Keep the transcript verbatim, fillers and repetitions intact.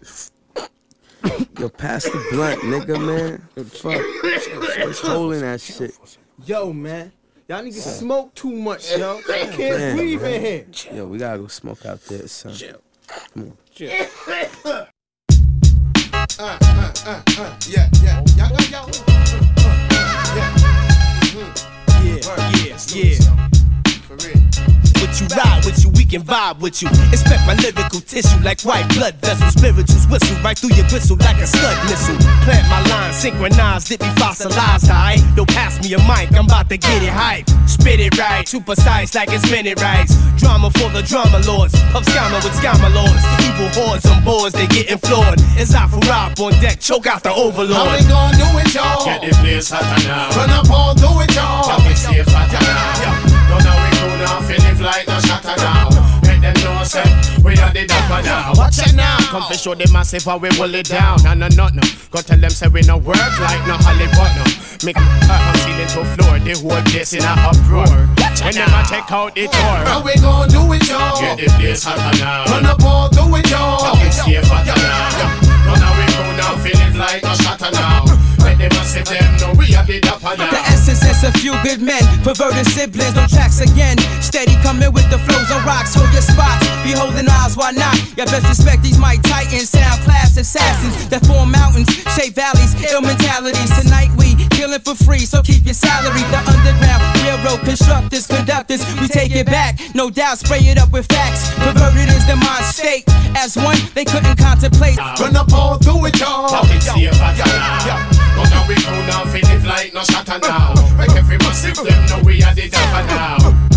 Yo, pass the blunt, nigga, man. Fuck. What's holding that shit? Yo, man. Y'all niggas smoke too much, yo. I can't man, breathe man. in here. Yo, we gotta go smoke out there, son. Chill. Come on. Chill. uh, uh, uh, uh, yeah, yeah. Y'all got y'all. Yeah. Mm-hmm. Yeah, yeah, yeah. For real. With you, ride with you, we can vibe with you. Inspect my lyrical tissue like white blood vessels. Spirituals whistle right through your gristle like a scud missile. Plant my lines, synchronized, it be fossilized, alright? Don't pass me a mic, I'm about to get it hype. Spit it right, too precise like it's minute rights. Drama for the drama lords, puff scammer with scammer lords. Evil hordes on boards, they getting floored. It's out for rob on deck, choke out the overlord. How we gon' do it, y'all? Get the place hotter now. Run up all, do it, y'all. Y'all get safe hotter now. No, now we go now, feel live like no shatter now. Make them know say we are the dapper now. Watch it now. Come for show them massive how we roll it down. No, no, no, no. Go tell them say we no work like no Hollywood no. Make them hurt from ceiling to floor. The whole place in a uproar. When them a check out the tour. How we gon' do it, y'all? Get the place hotter now. Run up all, do it, y'all. Y'all get safe hotter now. No, now we go now, feel it like no shatter now. Let them massive them know we are the dapper now. The essence is a few good men, perverted siblings on tracks again. Steady coming with the flows on rocks, hold your spots. Be holding eyes, why not? You best respect these mic titans, sound class assassins that form mountains, shape valleys, ill mentalities. Tonight we killing for free, so keep your salary. The underground railroad constructors, conductors, we take it back. No doubt, spray it up with facts. Perverted is the mind state. As one, they couldn't contemplate. Run up all, do it, y'all. Y'all can see it hotter now. No, now we go now, feel it like no shatter now. Make every massive them know we are the dapper now.